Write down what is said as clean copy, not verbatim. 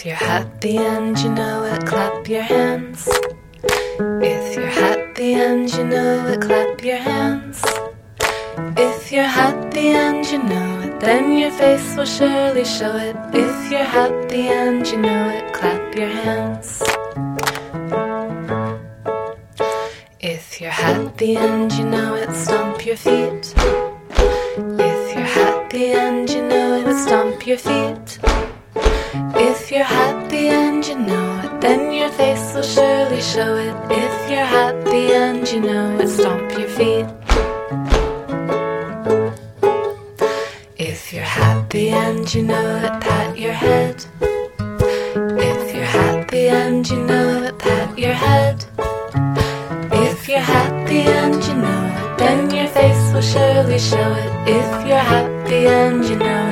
If you're happy and you know it, clap your hands. If you're happy and you know it, clap your hands. If you're happy and you know it, then your face will surely show it. If you're happy and you know it, clap your hands. If you're happy and you know it, stomp your feet. If you're happy and you know it, stomp your feet. If you're happy and you know it, then your face will surely show it. If you're happy and you know it, stomp your feet. If you're happy and you know it, pat your head. If you're happy and you know it, pat your head. If you're happy and you know it, then your face will surely show it. If you're happy and you know